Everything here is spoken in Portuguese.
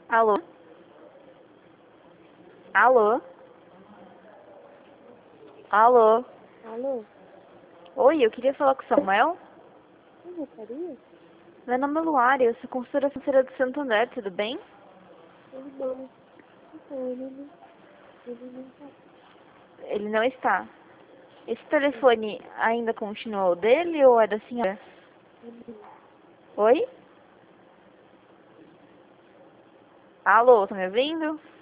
Alô? Alô? Alô? Alô? Oi, eu queria falar com o Samuel. Quem gostaria? Meu nome é Luara, eu sou consultora financeira do Santander, tudo bem? Tudo bom? Então, ele não tá. Ele não está. Esse telefone ainda continua o dele ou é da senhora? Ele- Oi? Alô, tá me ouvindo?